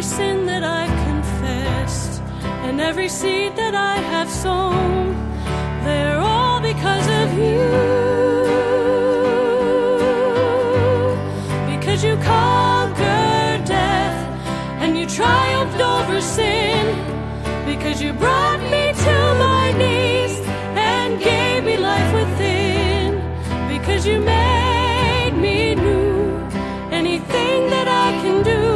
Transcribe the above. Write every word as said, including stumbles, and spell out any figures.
every sin that I confessed, and every seed that I have sown, they're all because of you. Because you conquered death and you triumphed over sin. Because you brought me to my knees and gave me life within. Because you made